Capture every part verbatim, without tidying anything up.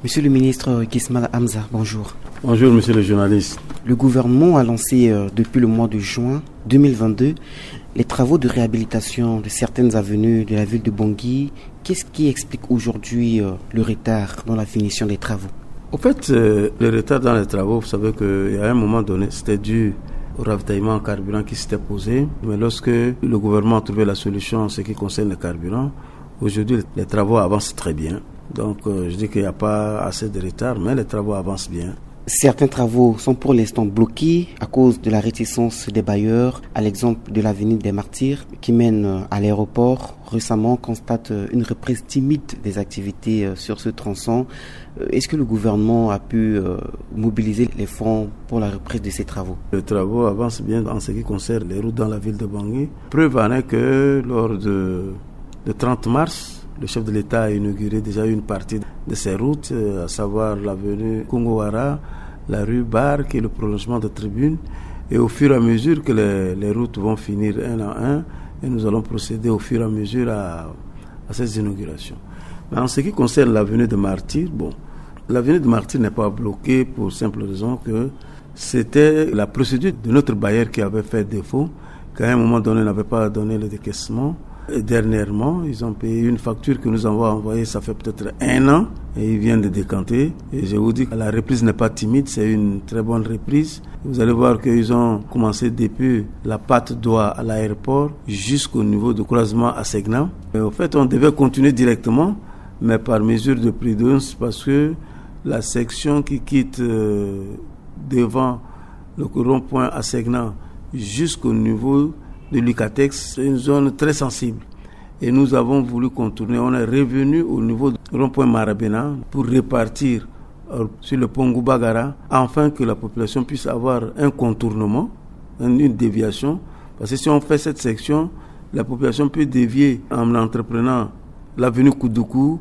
Monsieur le ministre Kismal Hamza, bonjour. Bonjour monsieur le journaliste. Le gouvernement a lancé euh, depuis le mois de juin deux mille vingt-deux les travaux de réhabilitation de certaines avenues de la ville de Bangui. Qu'est-ce qui explique aujourd'hui euh, le retard dans la finition des travaux? Au fait, euh, le retard dans les travaux, vous savez qu'à un moment donné, c'était dû au ravitaillement en carburant qui s'était posé. Mais lorsque le gouvernement a trouvé la solution en ce qui concerne le carburant, aujourd'hui les travaux avancent très bien. Donc euh, je dis qu'il n'y a pas assez de retard, mais les travaux avancent bien. Certains travaux sont pour l'instant bloqués à cause de la réticence des bailleurs, à l'exemple de l'avenue des Martyrs qui mène à l'aéroport. Récemment, on constate une reprise timide des activités sur ce tronçon. Est-ce que le gouvernement a pu mobiliser les fonds pour la reprise de ces travaux? Les travaux avancent bien en ce qui concerne les routes dans la ville de Bangui. Preuve en est que lors de, de trente mars, le chef de l'État a inauguré déjà une partie de ces routes, à savoir l'avenue Kongowara, la rue Bar, qui est le prolongement de tribune. Et au fur et à mesure que les, les routes vont finir un à un, et nous allons procéder au fur et à mesure à, à ces inaugurations. Mais en ce qui concerne l'avenue de Martyrs, bon, l'avenue de Martyrs n'est pas bloquée pour simple raison que c'était la procédure de notre bailleur qui avait fait défaut, qu'à un moment donné n'avait pas donné le décaissement. Et dernièrement, ils ont payé une facture que nous avons envoyée, ça fait peut-être un an, et ils viennent de décanter. Et je vous dis que la reprise n'est pas timide, c'est une très bonne reprise. Vous allez voir qu'ils ont commencé depuis la Patte d'Oie à l'aéroport jusqu'au niveau de croisement à Segnan. Et en fait, on devait continuer directement, mais par mesure de prudence, parce que la section qui quitte euh, devant le rond-point à Segnan jusqu'au niveau de l'Ucatex, c'est une zone très sensible. Et nous avons voulu contourner. On est revenu au niveau du rond-point Marabena pour repartir sur le pont Goubagara, afin que la population puisse avoir un contournement, une déviation. Parce que si on fait cette section, la population peut dévier en entreprenant l'avenue Koudoukou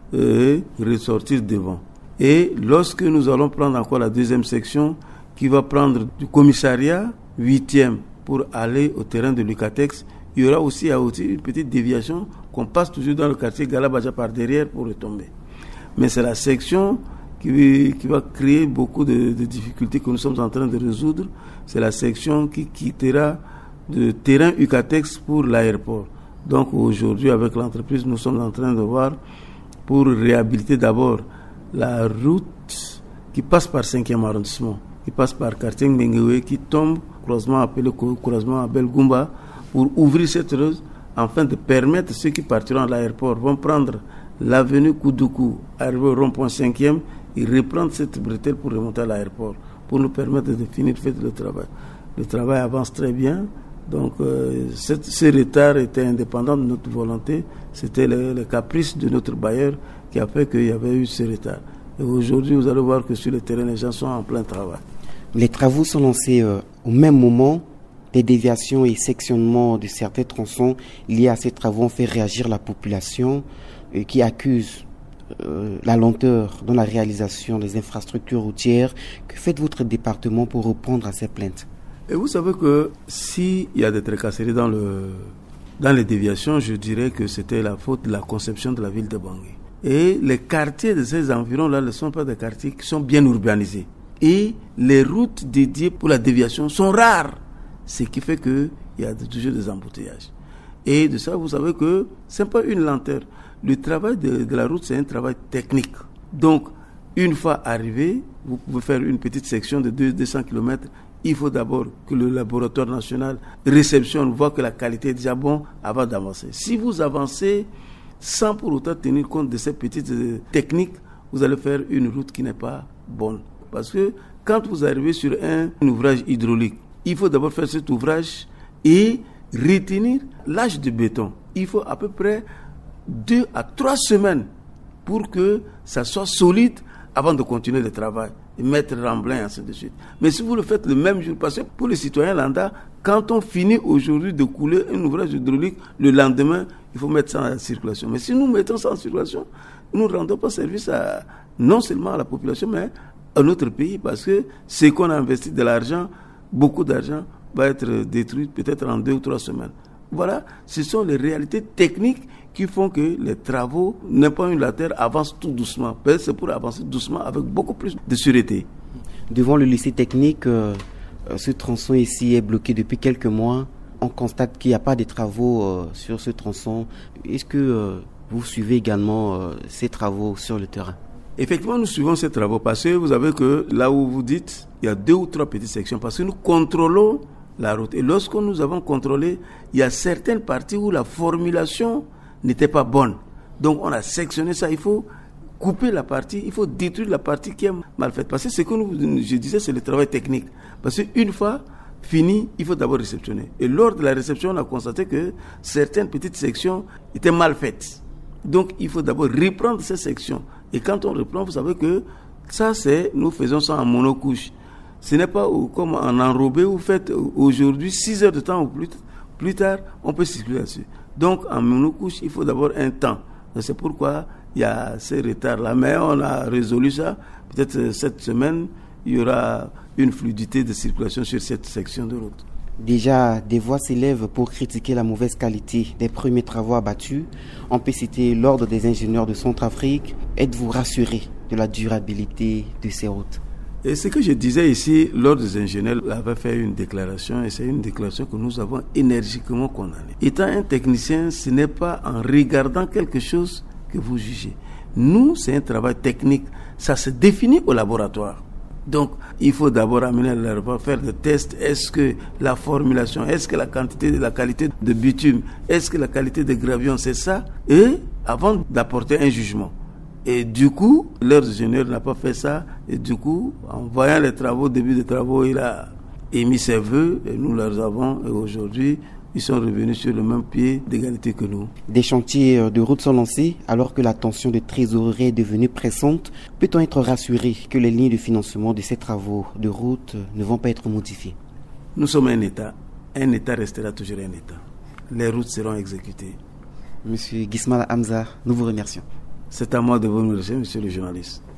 et ressortir devant. Et lorsque nous allons prendre encore la deuxième section, qui va prendre du commissariat huitième pour aller au terrain de l'Ucatex, il y aura aussi à aussi une petite déviation qu'on passe toujours dans le quartier Galabaja par derrière pour retomber. Mais c'est la section qui, qui va créer beaucoup de, de difficultés que nous sommes en train de résoudre. C'est la section qui quittera le terrain Ucatex pour l'aéroport. Donc aujourd'hui, avec l'entreprise, nous sommes en train de voir pour réhabiliter d'abord la route qui passe par cinquième arrondissement, qui passe par quartier Ngengewe, qui tombe croisement appelé croisement à Belgoumba, pour ouvrir cette route afin de permettre ceux qui partiront à l'aéroport vont prendre l'avenue Koudoukou, arriver au rond-point cinquième et reprendre cette bretelle pour remonter à l'aéroport, pour nous permettre de finir de faire le travail. Le travail avance très bien, donc euh, cette, ce retard était indépendant de notre volonté, c'était le, le caprice de notre bailleur qui a fait qu'il y avait eu ce retard. Et aujourd'hui, vous allez voir que sur le terrain, les gens sont en plein travail. Les travaux sont lancés euh, au même moment. Des déviations et sectionnements de certains tronçons liés à ces travaux ont fait réagir la population euh, qui accuse euh, la lenteur dans la réalisation des infrastructures routières. Que fait votre département pour répondre à ces plaintes? Et vous savez que s'il y a des tracasseries dans, le, dans les déviations, je dirais que c'était la faute de la conception de la ville de Bangui. Et les quartiers de ces environs-là ne sont pas des quartiers qui sont bien urbanisés. Et les routes dédiées pour la déviation sont rares. Ce qui fait qu'il y a toujours des embouteillages. Et de ça, vous savez que ce n'est pas une lenteur. Le travail de, de la route, c'est un travail technique. Donc, une fois arrivé, vous pouvez faire une petite section de deux cents kilomètres. Il faut d'abord que le laboratoire national réceptionne, voit que la qualité est déjà bonne avant d'avancer. Si vous avancez sans pour autant tenir compte de ces petites euh, techniques, vous allez faire une route qui n'est pas bonne. Parce que quand vous arrivez sur un, un ouvrage hydraulique, il faut d'abord faire cet ouvrage et retenir l'âge de béton. Il faut à peu près deux à trois semaines pour que ça soit solide avant de continuer le travail et mettre remblai, ainsi de suite. Mais si vous le faites le même jour, parce que pour les citoyens lambda, quand on finit aujourd'hui de couler un ouvrage hydraulique, le lendemain, il faut mettre ça en circulation. Mais si nous mettons ça en circulation, nous ne rendons pas service à, non seulement à la population, mais à notre pays, parce que ce qu'on a investi de l'argent, beaucoup d'argent va être détruit peut-être en deux ou trois semaines. Voilà, ce sont les réalités techniques qui font que les travaux n'est pas unilatéraux, avancent tout doucement. C'est pour avancer doucement avec beaucoup plus de sûreté. Devant le lycée technique, euh, ce tronçon ici est bloqué depuis quelques mois. On constate qu'il n'y a pas de travaux euh, sur ce tronçon. Est-ce que euh, vous suivez également euh, ces travaux sur le terrain? Effectivement, nous suivons ces travaux parce que vous savez que là où vous dites, il y a deux ou trois petites sections parce que nous contrôlons la route. Et lorsque nous avons contrôlé, il y a certaines parties où la formulation n'était pas bonne. Donc on a sectionné ça. Il faut couper la partie, il faut détruire la partie qui est mal faite. Parce que ce que nous, je disais, c'est le travail technique. Parce qu'une fois fini, il faut d'abord réceptionner. Et lors de la réception, on a constaté que certaines petites sections étaient mal faites. Donc il faut d'abord reprendre ces sections. Et quand on reprend, vous savez que ça, c'est, nous faisons ça en monocouche. Ce n'est pas comme en enrobé, vous faites aujourd'hui six heures de temps ou plus, plus tard, on peut circuler là-dessus. Donc en monocouche, il faut d'abord un temps. Et c'est pourquoi il y a ces retards-là. Mais on a résolu ça. Peut-être cette semaine, il y aura une fluidité de circulation sur cette section de route. Déjà, des voix s'élèvent pour critiquer la mauvaise qualité des premiers travaux abattus. On peut citer l'Ordre des ingénieurs de Centrafrique. Êtes-vous rassuré de la durabilité de ces routes? Et ce que je disais ici, l'Ordre des ingénieurs avait fait une déclaration, et c'est une déclaration que nous avons énergiquement condamnée. Étant un technicien, ce n'est pas en regardant quelque chose que vous jugez. Nous, c'est un travail technique. Ça se définit au laboratoire. Donc, il faut d'abord amener le laboratoire, faire des tests. Est-ce que la formulation, est-ce que la quantité, la qualité de bitume, est-ce que la qualité de gravion, c'est ça? Et avant d'apporter un jugement. Et du coup, leur ingénieur n'a pas fait ça. Et du coup, en voyant les travaux, début des travaux, il a émis ses vœux et nous les avons. Et aujourd'hui, ils sont revenus sur le même pied d'égalité que nous. Des chantiers de route sont lancés alors que la tension de trésorerie est devenue pressante. Peut-on être rassuré que les lignes de financement de ces travaux de route ne vont pas être modifiées? Nous sommes un État. Un État restera toujours un État. Les routes seront exécutées. Monsieur Gismala Hamza, nous vous remercions. C'est à moi de vous remercier, monsieur le journaliste.